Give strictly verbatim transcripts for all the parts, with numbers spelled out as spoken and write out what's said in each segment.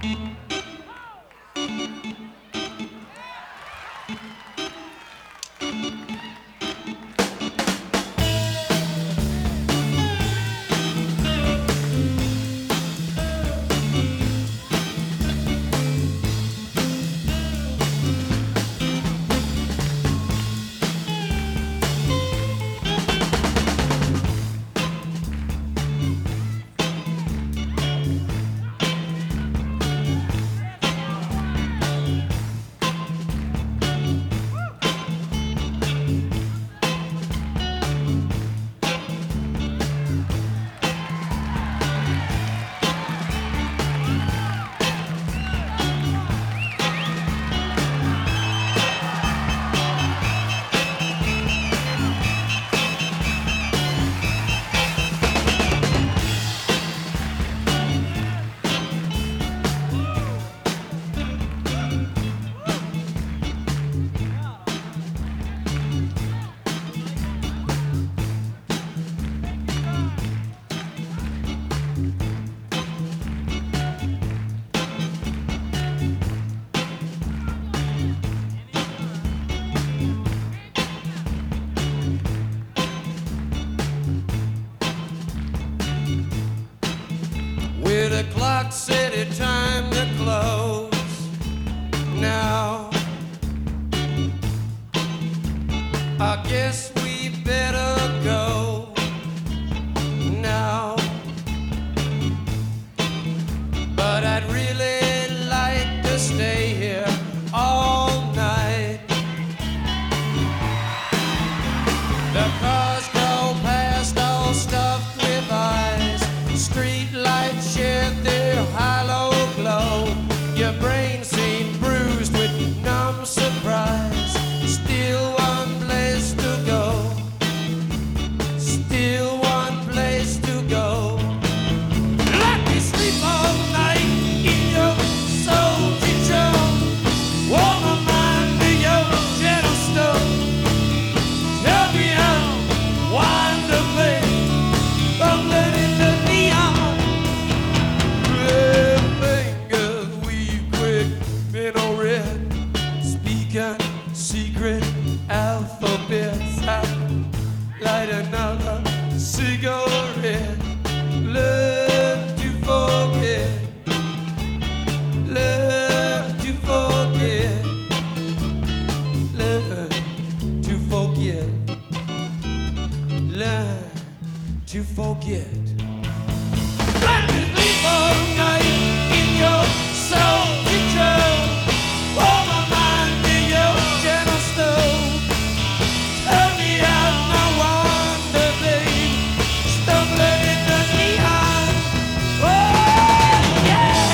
The clock said it time to close now. I guess we better go now. But I'd really like to stay here all night. The cars go past all stuffed with eyes. Street lights shed their hollow glow. Your brain seemed bruised with numb surprise. Still one place to go. Still one place to go. Let me sleep all night in your soul kitchen. Warm my mind to your gentle stove. Tell me how wonderfully bubbling in the neon. Red fingers weave quick minaret, speaking secret alphabets. I light another cigarette. Learn to forget. Learn to forget. Learn to forget. Learn to forget. Let me sleep all night in your soul kitchen. Warm my mind to your gentle stove. Tell me how no wonder, babe, stumbling in the neon. Oh, yeah!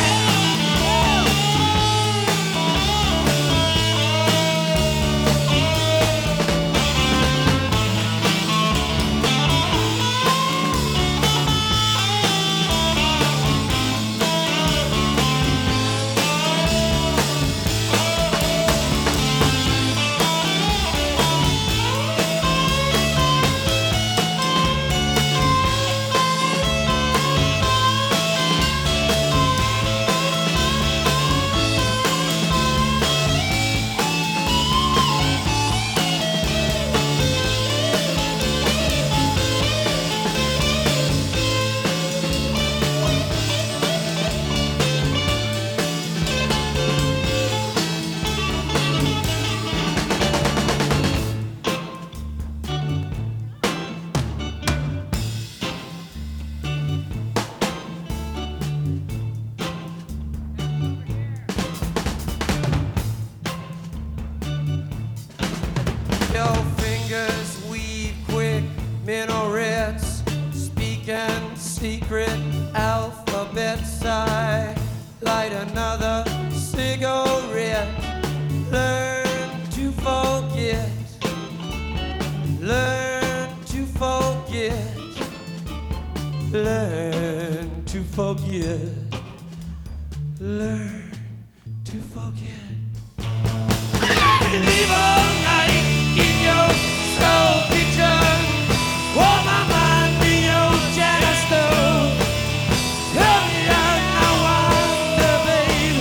Your fingers weave quick minarets, speaking secret alphabets. I light another cigarette. Learn to forget. Learn to forget. Learn to forget. Learn to forget. Leave all night in your soul kitchen. Warm my mind to your gentle stove. Tell me I'm no wonder, babe,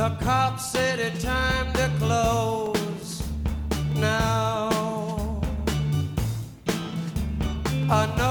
The cops said it's time to close now. Another